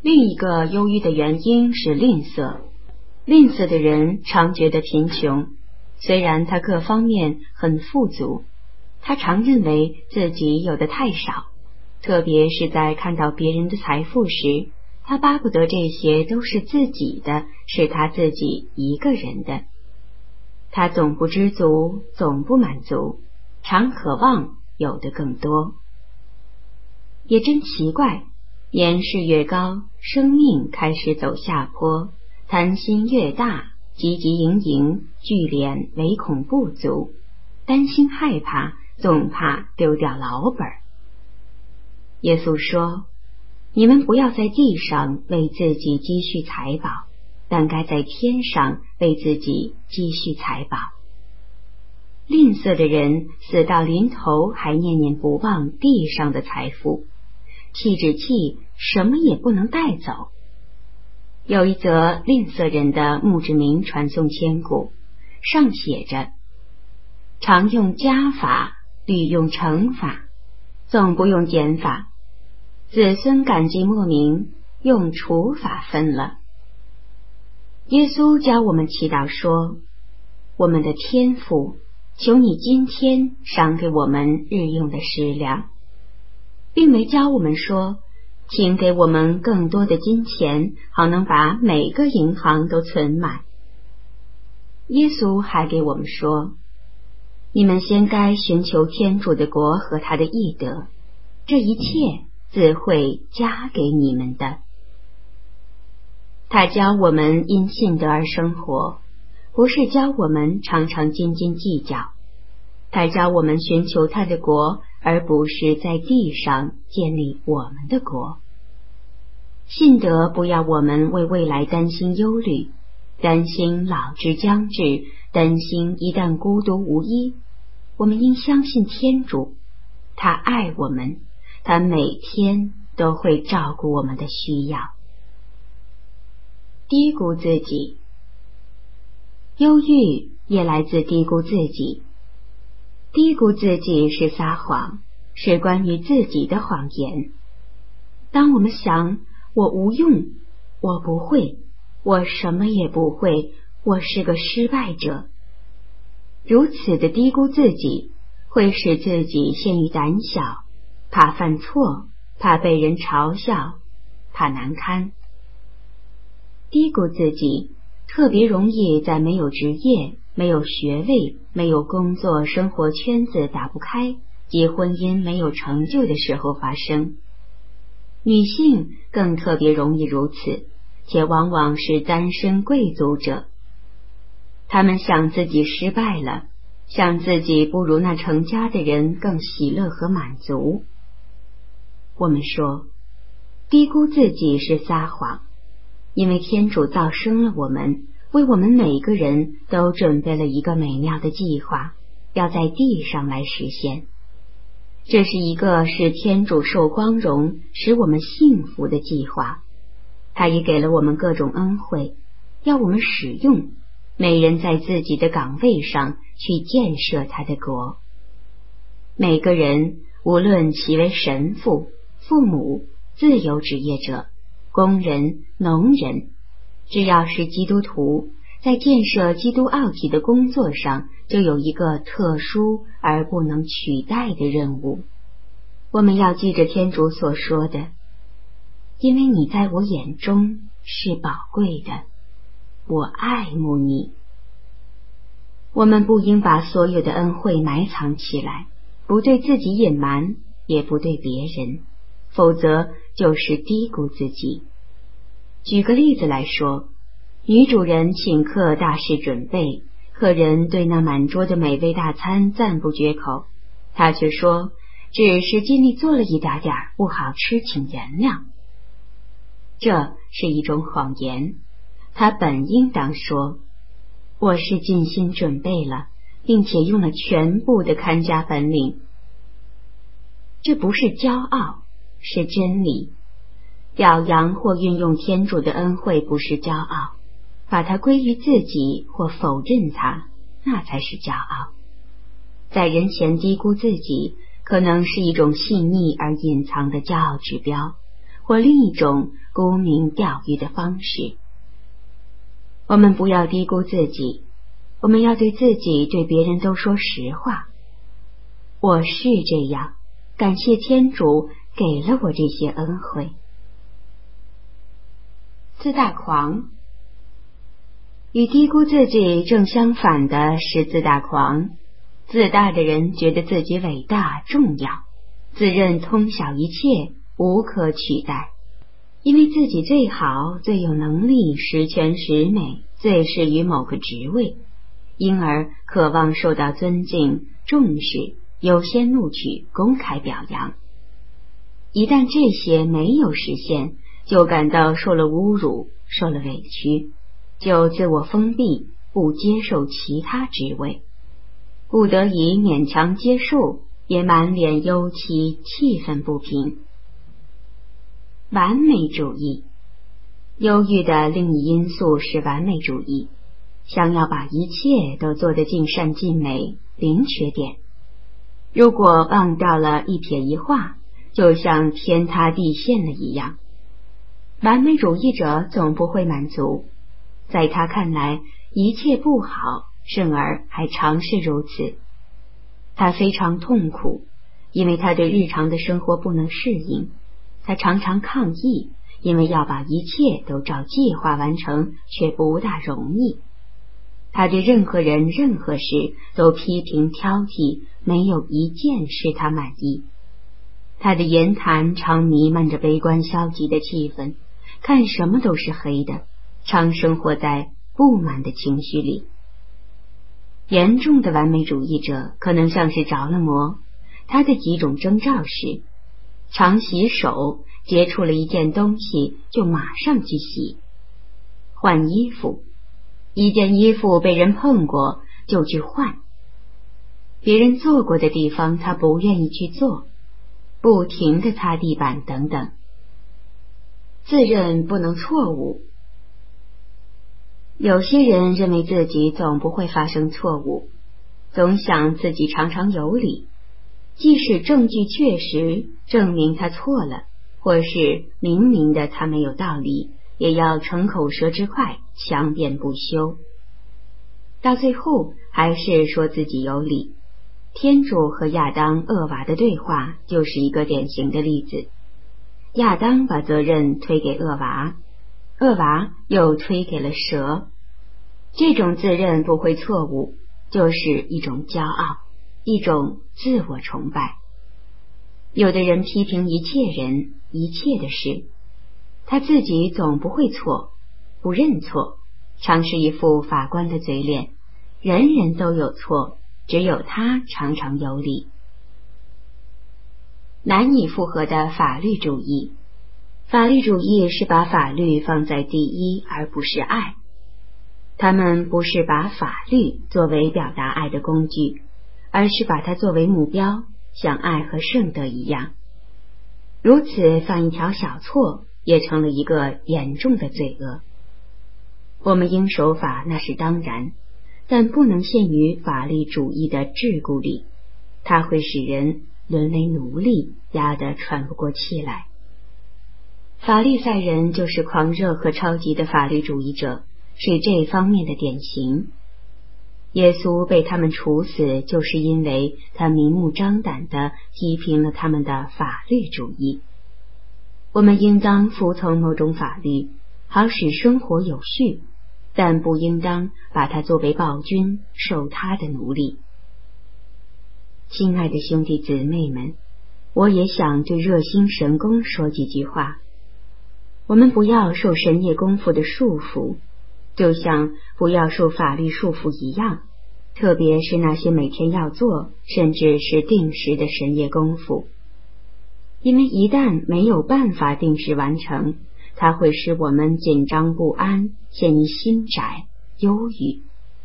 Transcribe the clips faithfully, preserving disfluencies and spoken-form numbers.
另一个忧郁的原因是吝啬。吝啬的人常觉得贫穷，虽然他各方面很富足，他常认为自己有的太少，特别是在看到别人的财富时，他巴不得这些都是自己的，是他自己一个人的。他总不知足，总不满足，常渴望有的更多。也真奇怪，年事越高，生命开始走下坡，贪心越大，汲汲营营，聚敛唯恐不足，担心害怕，总怕丢掉老本。耶稣说，你们不要在地上为自己积蓄财宝，但该在天上为自己积蓄财宝。吝啬的人死到临头还念念不忘地上的财富，弃之弃，什么也不能带走。有一则吝啬人的墓志铭传颂千古，上写着：常用加法，屡用乘法，总不用减法，子孙感激莫名，用除法分了。耶稣教我们祈祷说，我们的天父，求你今天赏给我们日用的食粮，并没教我们说，请给我们更多的金钱，好能把每个银行都存满。耶稣还给我们说，你们先该寻求天主的国和他的义德，这一切自会加给你们的。他教我们因信德而生活，不是教我们常常斤斤计较。他教我们寻求他的国，而不是在地上建立我们的国。信德不要我们为未来担心忧虑，担心老之将至，担心一旦孤独无依。我们应相信天主，他爱我们，他每天都会照顾我们的需要。低估自己，忧郁也来自低估自己。低估自己是撒谎，是关于自己的谎言。当我们想我无用，我不会，我什么也不会，我是个失败者，如此的低估自己，会使自己陷于胆小，怕犯错，怕被人嘲笑，怕难堪。低估自己特别容易在没有职业、没有学位、没有工作生活圈子打不开及婚姻没有成就的时候发生。女性更特别容易如此，且往往是单身贵族者。她们想自己失败了，想自己不如那成家的人更喜乐和满足。我们说，低估自己是撒谎，因为天主造生了我们，为我们每个人都准备了一个美妙的计划，要在地上来实现。这是一个使天主受光荣、使我们幸福的计划。他也给了我们各种恩惠，要我们使用，每人在自己的岗位上去建设他的国。每个人，无论其为神父、父母、自由职业者、工人、农人，只要是基督徒，在建设基督奥体的工作上，就有一个特殊而不能取代的任务。我们要记着天主所说的，因为你在我眼中是宝贵的，我爱慕你。我们不应把所有的恩惠埋藏起来，不对自己隐瞒，也不对别人，否则就是低估自己。举个例子来说，女主人请客大施准备，客人对那满桌的美味大餐赞不绝口，她却说，只是尽力做了一点点，不好吃，请原谅。这是一种谎言，她本应当说，我是尽心准备了，并且用了全部的看家本领。这不是骄傲，是真理。表扬或运用天主的恩惠不是骄傲，把它归于自己或否认它，那才是骄傲。在人前低估自己，可能是一种细腻而隐藏的骄傲指标，或另一种沽名钓誉的方式。我们不要低估自己，我们要对自己对别人都说实话。我是这样，感谢天主给了我这些恩惠。自大狂，与低估自己正相反的是自大狂。自大的人觉得自己伟大重要，自认通晓一切，无可取代，因为自己最好，最有能力，十全十美，最适于某个职位，因而渴望受到尊敬、重视，优先录取，公开表扬。一旦这些没有实现，就感到受了侮辱，受了委屈，就自我封闭，不接受其他职位，不得已勉强接受，也满脸忧戚，气愤不平。完美主义，忧郁的另一因素是完美主义，想要把一切都做得尽善尽美，零缺点。如果忘掉了一撇一画，就像天塌地陷了一样。完美主义者总不会满足，在他看来，一切不好，甚而还常是如此。他非常痛苦，因为他对日常的生活不能适应。他常常抗议，因为要把一切都照计划完成，却不大容易。他对任何人、任何事都批评挑剔，没有一件使他满意。他的言谈常弥漫着悲观消极的气氛，看什么都是黑的，常生活在不满的情绪里。严重的完美主义者可能像是着了魔，他的几种征兆是：常洗手，接触了一件东西就马上去洗；换衣服，一件衣服被人碰过就去换；别人坐过的地方他不愿意去坐，不停地擦地板等等。自认不能错误，有些人认为自己总不会发生错误，总想自己常常有理，即使证据确实证明他错了，或是明明的他没有道理，也要逞口舌之快，强辩不休。到最后还是说自己有理。天主和亚当、厄娃的对话就是一个典型的例子。亚当把责任推给厄娃，厄娃又推给了蛇。这种自认不会错误，就是一种骄傲，一种自我崇拜。有的人批评一切人、一切的事，他自己总不会错，不认错，常是一副法官的嘴脸，人人都有错，只有他常常有理。难以复合的法律主义，法律主义是把法律放在第一，而不是爱。他们不是把法律作为表达爱的工具，而是把它作为目标，像爱和圣德一样。如此犯一条小错，也成了一个严重的罪恶。我们应守法，那是当然，但不能陷于法律主义的桎梏里，它会使人沦为奴隶，压得喘不过气来。法利赛人就是狂热和超级的法律主义者，是这方面的典型。耶稣被他们处死，就是因为他明目张胆地批评了他们的法律主义。我们应当服从某种法律，好使生活有序，但不应当把它作为暴君，受他的奴隶。亲爱的兄弟姊妹们，我也想对热心神功说几句话。我们不要受神业功夫的束缚，就像不要受法律束缚一样，特别是那些每天要做，甚至是定时的神业功夫。因为一旦没有办法定时完成，它会使我们紧张不安，陷于心窄、忧郁。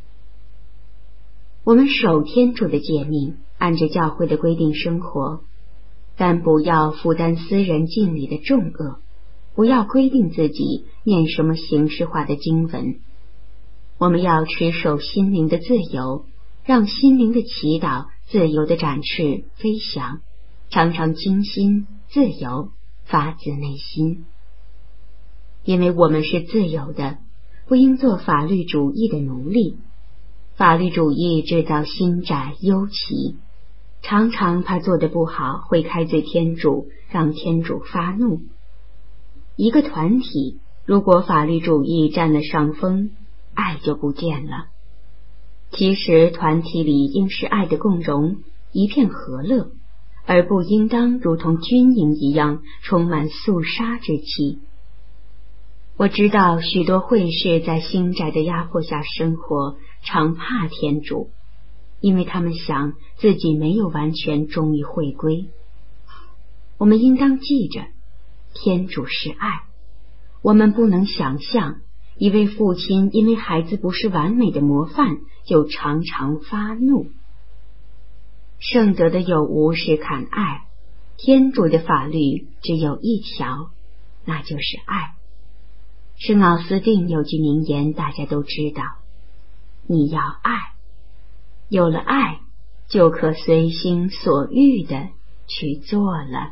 我们守天主的诫命，按着教会的规定生活，但不要负担私人敬礼的重恶，不要规定自己念什么形式化的经文。我们要持守心灵的自由，让心灵的祈祷自由地展翅飞翔，常常清新自由，发自内心。 因为我们是自由的，不应做法律主义的奴隶。法律主义制造心窄忧戚，常常怕做得不好会开罪天主，让天主发怒。一个团体如果法律主义占了上风，爱就不见了。其实团体里应是爱的共荣，一片和乐，而不应当如同军营一样充满肃杀之气。我知道许多会士在心窄的压迫下生活，常怕天主，因为他们想自己没有完全忠于会规。我们应当记着，天主是爱。我们不能想象一位父亲因为孩子不是完美的模范，就常常发怒。圣德的有无是看爱，天主的法律只有一条，那就是爱。圣奥斯定有句名言大家都知道，你要爱，有了爱就可随心所欲的去做了。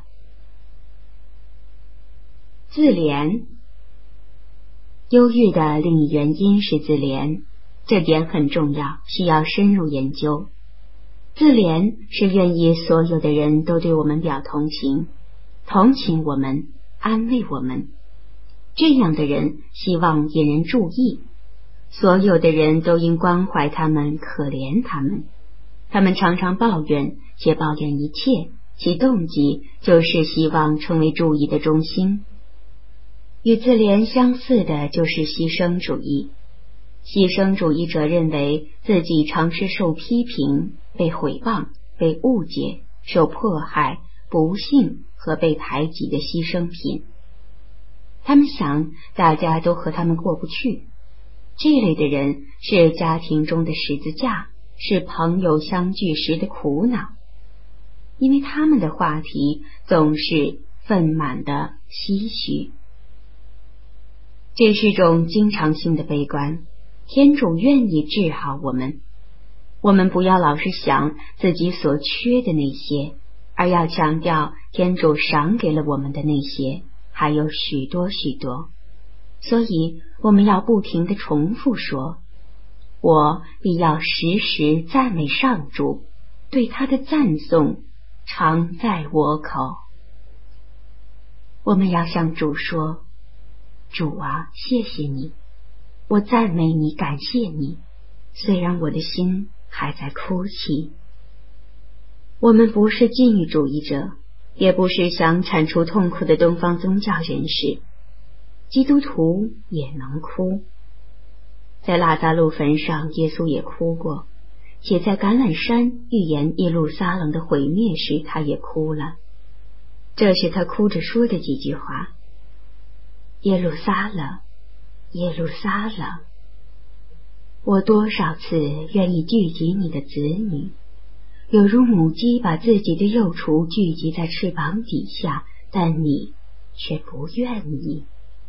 自怜。忧郁的另一原因是自怜，这点很重要，需要深入研究。自怜是愿意所有的人都对我们表同情，同情我们，安慰我们。这样的人希望引人注意，所有的人都应关怀他们，可怜他们。他们常常抱怨，且抱怨一切，其动机就是希望成为注意的中心。与自怜相似的就是牺牲主义。牺牲主义者认为自己常是受批评、被毁谤、被误解、受迫害、不幸和被排挤的牺牲品。他们想大家都和他们过不去。这类的人是家庭中的十字架，是朋友相聚时的苦恼，因为他们的话题总是愤满的唏嘘。这是种经常性的悲观，天主愿意治好我们。我们不要老是想自己所缺的那些，而要强调天主赏给了我们的那些，还有许多许多。所以我们要不停地重复说，我必要时时赞美上主，对他的赞颂常在我口。我们要向主说，主啊，谢谢你，我赞美你，感谢你，虽然我的心还在哭泣。我们不是禁欲主义者，也不是想铲除痛苦的东方宗教人士。基督徒也能哭，在拉扎路坟上耶稣也哭过，且在橄榄山预言耶路撒冷的毁灭时他也哭了。这是他哭着说的几句话：耶路撒冷，耶路撒冷，我多少次愿意聚集你的子女，有如母鸡把自己的幼雏聚集在翅膀底下，但你却不愿意。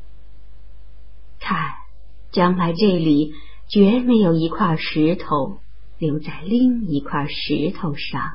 看，将来这里绝没有一块石头留在另一块石头上。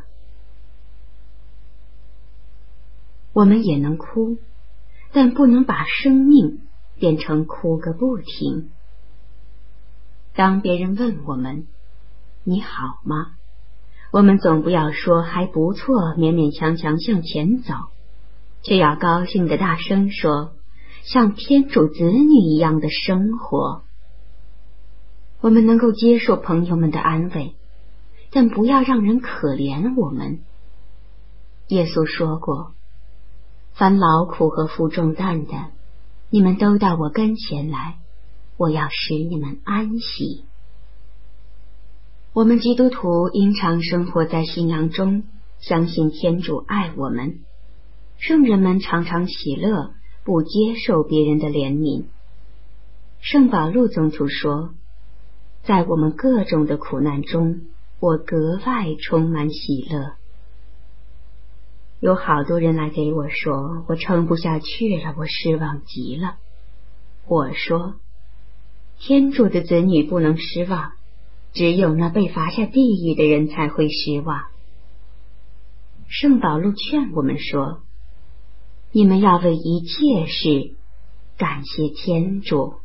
我们也能哭，但不能把生命变成哭个不停。当别人问我们你好吗，我们总不要说还不错，勉勉强强向前走，却要高兴地大声说，像天主子女一样的生活。我们能够接受朋友们的安慰，但不要让人可怜我们。耶稣说过，凡劳苦和负重担的，你们都到我跟前来，我要使你们安息。我们基督徒应常生活在信仰中，相信天主爱我们。圣人们常常喜乐，不接受别人的怜悯。圣保禄宗徒说，在我们各种的苦难中，我格外充满喜乐。有好多人来给我说，我撑不下去了，我失望极了。我说，天主的子女不能失望，只有那被罚下地狱的人才会失望。圣保禄劝我们说，你们要为一切事感谢天主。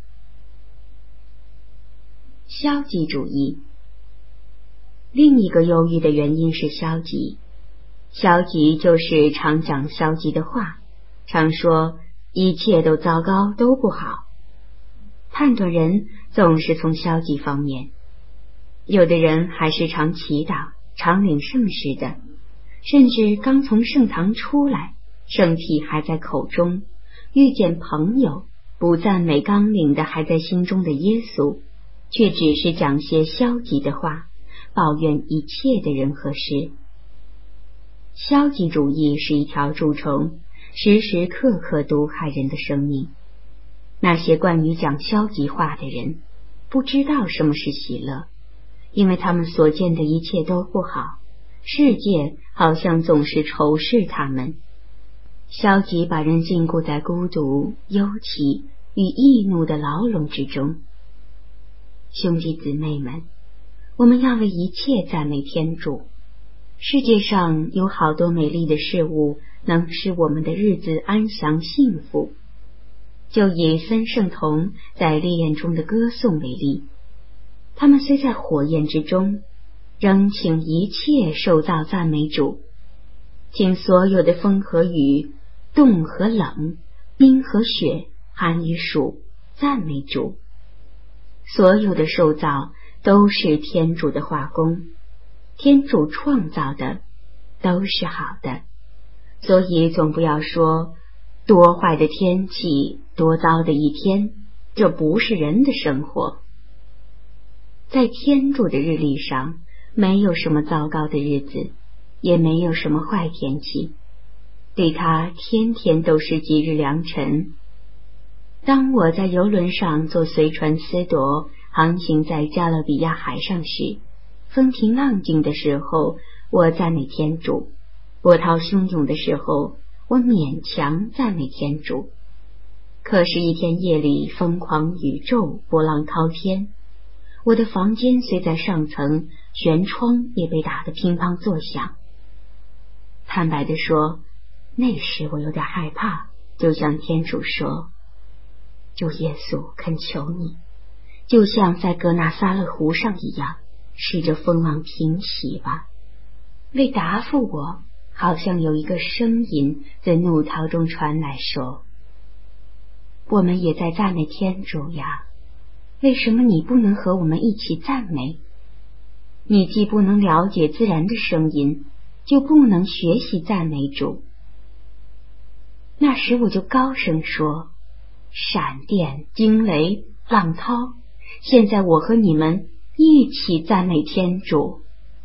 消极主义。另一个忧郁的原因是消极。消极就是常讲消极的话，常说一切都糟糕，都不好。判断人总是从消极方面。有的人还是常祈祷，常领圣事的，甚至刚从圣堂出来，圣体还在口中，遇见朋友，不赞美刚领的还在心中的耶稣，却只是讲些消极的话，抱怨一切的人和事。消极主义是一条蛀虫，时时刻刻毒害人的生命。那些惯于讲消极话的人，不知道什么是喜乐，因为他们所见的一切都不好，世界好像总是仇视他们。消极把人禁锢在孤独、忧戚与易怒的牢笼之中。兄弟姊妹们，我们要为一切赞美天主。世界上有好多美丽的事物能使我们的日子安详幸福。就以孙圣童在烈焰中的歌颂为例，他们虽在火焰之中，仍请一切受造赞美主，请所有的风和雨、冻和冷、冰和雪、寒与暑赞美主。所有的受造都是天主的化工，天主创造的都是好的，所以总不要说多坏的天气，多糟的一天，这不是人的生活。在天主的日历上，没有什么糟糕的日子，也没有什么坏天气，对他天天都是吉日良辰。当我在游轮上坐随船思铎航行在加勒比亚海上时，风平浪静的时候，我赞美天主；波涛汹涌的时候，我勉强赞美天主。可是，一天夜里疯狂宇宙，波浪滔天，我的房间虽在上层，舷窗也被打得乒乓作响。坦白地说，那时我有点害怕，就向天主说：主耶稣，恳求你，就像在格纳撒勒湖上一样，使这风浪平息吧。为答复我，好像有一个声音在怒涛中传来，说：我们也在赞美天主呀，为什么你不能和我们一起赞美？你既不能了解自然的声音，就不能学习赞美主。那时我就高声说：闪电、惊雷、浪涛，现在我和你们一起赞美天主。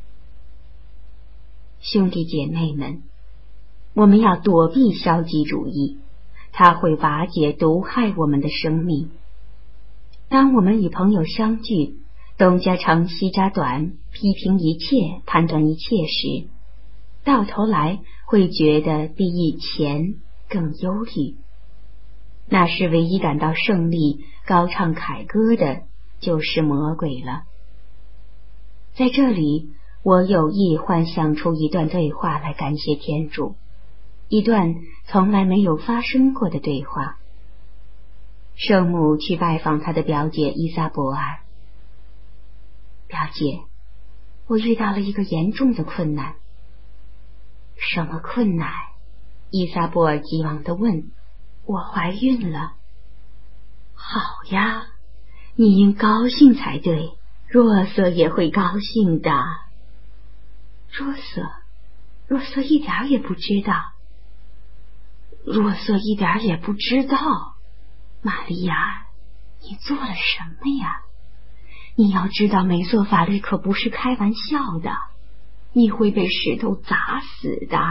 兄弟姐妹们，我们要躲避消极主义，它会瓦解毒害我们的生命。当我们与朋友相聚，东家长西家短，批评一切，判断一切时，到头来会觉得比以前更忧虑。那是唯一感到胜利、高唱凯歌的，就是魔鬼了。在这里，我有意幻想出一段对话来感谢天主，一段从来没有发生过的对话。圣母去拜访她的表姐伊萨伯尔。表姐，我遇到了一个严重的困难。什么困难？伊萨伯尔急忙地问。我怀孕了。好呀，你应高兴才对，若瑟也会高兴的。若瑟，若瑟一点也不知道。若瑟一点也不知道。玛利亚，你做了什么呀？你要知道，没做法律可不是开玩笑的，你会被石头砸死的。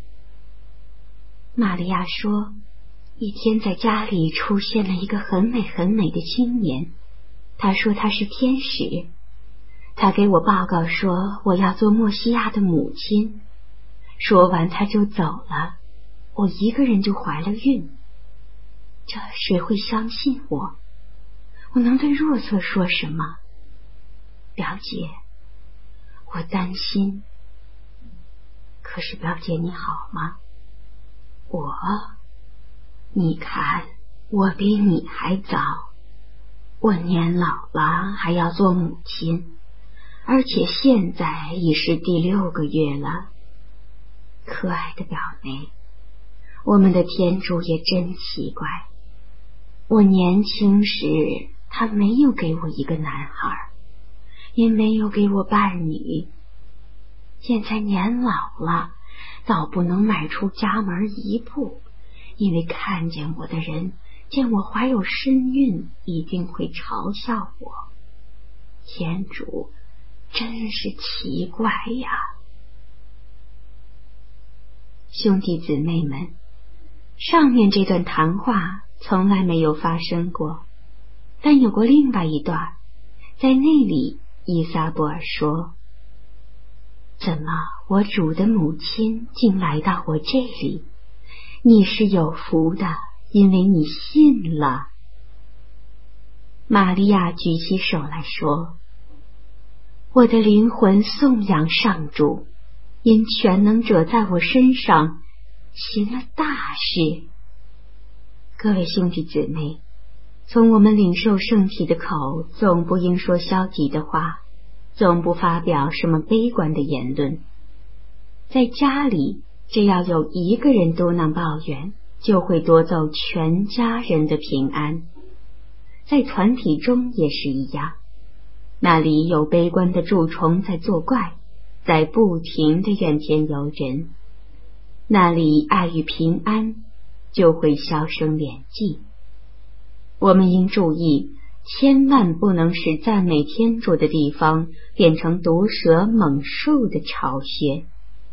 玛利亚说，一天在家里出现了一个很美很美的青年，他说他是天使，他给我报告说我要做默西亚的母亲。说完他就走了，我一个人就怀了孕。这谁会相信我？我能对若瑟说什么？表姐，我担心。可是表姐你好吗？我，你看我比你还早，我年老了还要做母亲，而且现在已是第六个月了。可爱的表妹，我们的天主也真奇怪，我年轻时他没有给我一个男孩，也没有给我伴侣，现在年老了，倒不能迈出家门一步，因为看见我的人见我怀有身孕，一定会嘲笑我。天主真是奇怪呀！兄弟姊妹们，上面这段谈话从来没有发生过，但有过另外一段，在那里伊撒伯尔说：怎么我主的母亲竟来到我这里？你是有福的，因为你信了。玛利亚举起手来说：我的灵魂颂扬上主，因全能者在我身上行了大事。各位兄弟姊妹，从我们领受圣体的口，总不应说消极的话，总不发表什么悲观的言论。在家里，只要有一个人嘟囔抱怨，就会夺走全家人的平安。在团体中也是一样，那里有悲观的蛀虫在作怪，在不停的怨天尤人，那里爱与平安就会销声匿迹。我们应注意，千万不能使赞美天主的地方变成毒蛇猛兽的巢穴。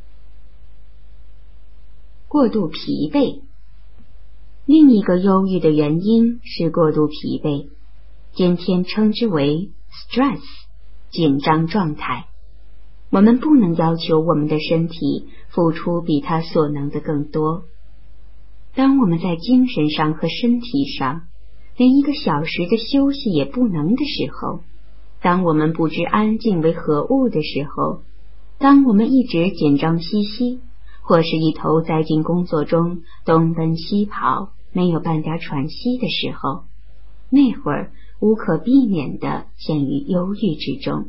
过度疲惫，另一个忧郁的原因是过度疲惫，今天称之为 stress， 紧张状态。我们不能要求我们的身体付出比它所能的更多。当我们在精神上和身体上连一个小时的休息也不能的时候，当我们不知安静为何物的时候，当我们一直紧张兮兮，或是一头栽进工作中东奔西跑，没有半点喘息的时候，那会儿无可避免地陷于忧郁之中。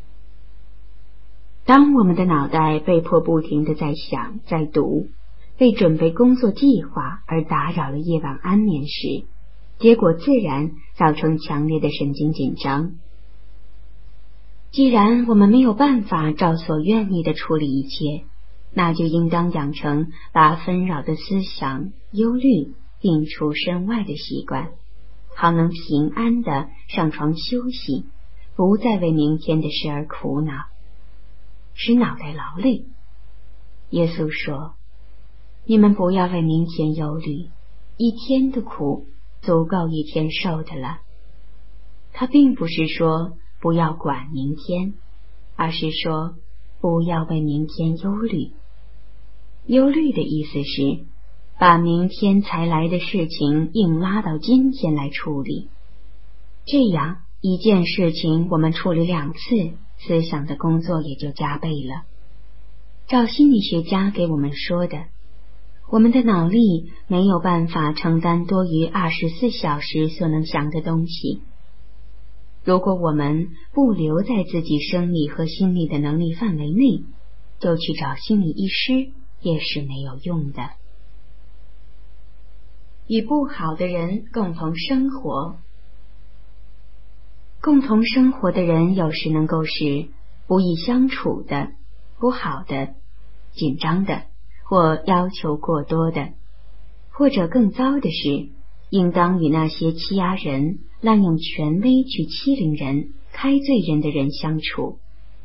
当我们的脑袋被迫不停地在想在读，为准备工作计划而打扰了夜晚安眠时，结果自然造成强烈的神经紧张。既然我们没有办法照所愿意地处理一切，那就应当养成把纷扰的思想、忧虑摒除身外的习惯，好能平安地上床休息，不再为明天的事而苦恼，使脑袋劳累。耶稣说：你们不要为明天忧虑，一天的苦足够一天受的了。他并不是说不要管明天，而是说不要为明天忧虑。忧虑的意思是把明天才来的事情硬拉到今天来处理，这样一件事情我们处理两次，思想的工作也就加倍了。照心理学家给我们说的，我们的脑力没有办法承担多于二十四小时所能想的东西。如果我们不留在自己生理和心理的能力范围内，就去找心理医师也是没有用的。与不好的人共同生活，共同生活的人有时能够是不易相处的、不好的、紧张的，或要求过多的，或者更糟的是，应当与那些欺压人、滥用权威去欺凌人、开罪人的人相处。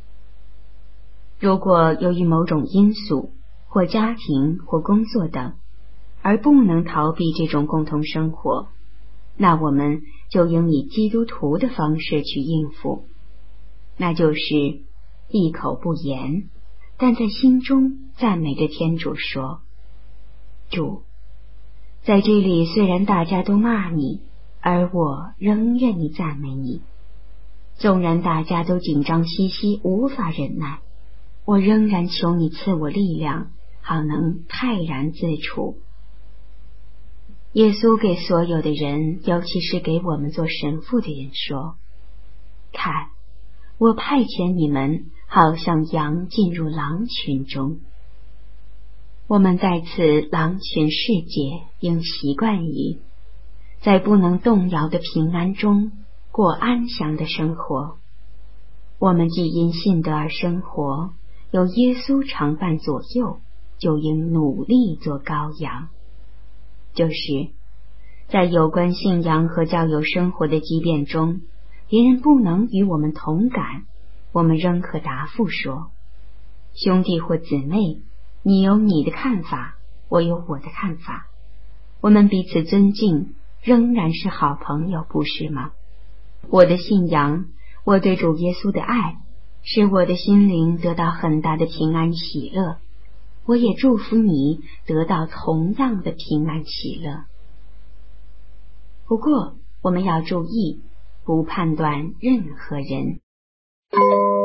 如果由于某种因素，或家庭或工作等，而不能逃避这种共同生活，那我们就应以基督徒的方式去应付，那就是闭口不言，但在心中赞美着天主说：主，在这里虽然大家都骂你，而我仍愿意赞美你。纵然大家都紧张兮兮，无法忍耐，我仍然求你赐我力量，好能泰然自处。 耶稣给所有的人，尤其是给我们做神父的人说，看，我派遣你们，好像羊进入狼群中。我们在此狼群世界，应习惯于在不能动摇的平安中过安详的生活。我们既因信德而生活，有耶稣常伴左右，就应努力做羔羊。就是在有关信仰和教友生活的激辩中，别人不能与我们同感，我们仍可答复说，兄弟或姊妹，你有你的看法，我有我的看法，我们彼此尊敬，仍然是好朋友，不是吗？我的信仰，我对主耶稣的爱，使我的心灵得到很大的平安喜乐，我也祝福你得到同样的平安喜乐。不过我们要注意，不判断任何人。